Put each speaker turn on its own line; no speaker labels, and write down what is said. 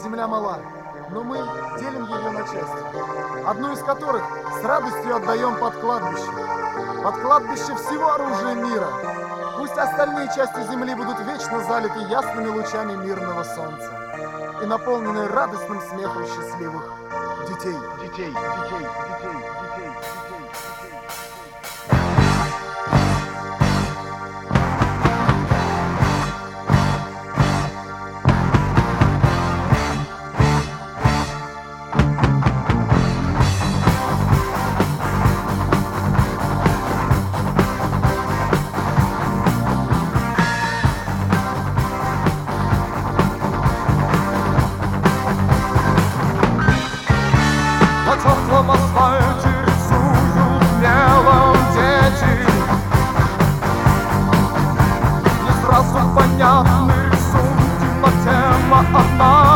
земля мала, но мы делим ее на части, одну из которых с радостью отдаем под кладбище. Под кладбище всего оружия мира. Пусть остальные части земли будут вечно залиты ясными лучами мирного солнца и наполнены радостным смехом счастливых детей.
На теплом асфальте рисуют мелом дети. Не сразу понятны рисунки, но тема одна.